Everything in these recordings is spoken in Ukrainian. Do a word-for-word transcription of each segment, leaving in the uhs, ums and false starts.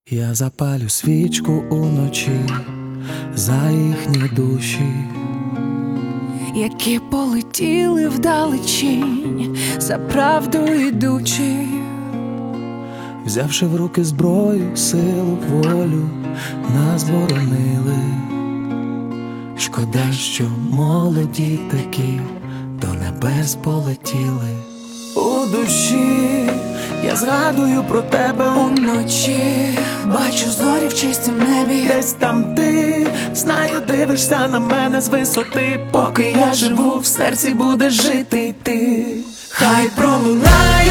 Я запалю свічку уночі за їхні душі, які полетіли вдалечінь, за правду ідучи, взявши в руки зброю, силу, волю, нас боронили. Шкода, що молоді такі до небес полетіли. У душі я згадую про тебе уночі, бачу зорі в чистім небі. Десь там ти, знаю, дивишся на мене з висоти. Поки я живу, в серці будеш жити ти. Хай пролунають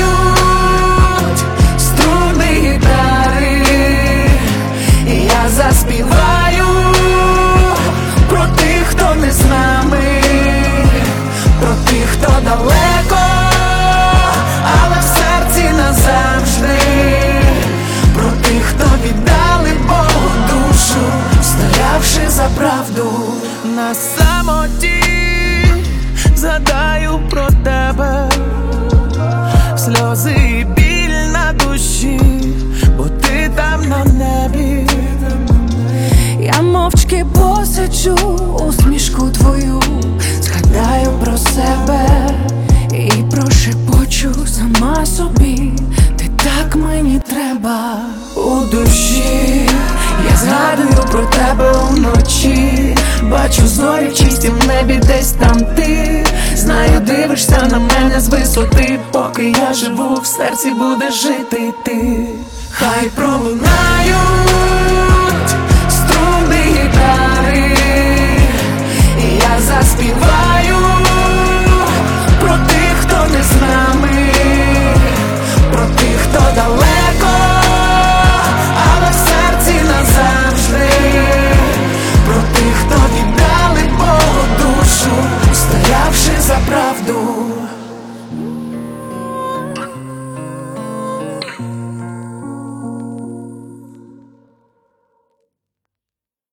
струни гітари, і я заспіваю про тих, хто не з нами, про тих, хто далеко, але в серці назавжди, про тих, хто віддали Богу душу, стоявши за правду. На самоті згадаю про тебе, сльози і біль на душі, бо ти там на небі. Я мовчки посиджу усмішку твою, згадаю про себе і прошепочу сама собі: ти так мені треба. У душі я згадую про тебе уночі, бачу зорі в чистім небі, десь там ти, знаю, дивишся на мене з висоти. Поки я живу, в серці будеш жити ти. Хай пролунають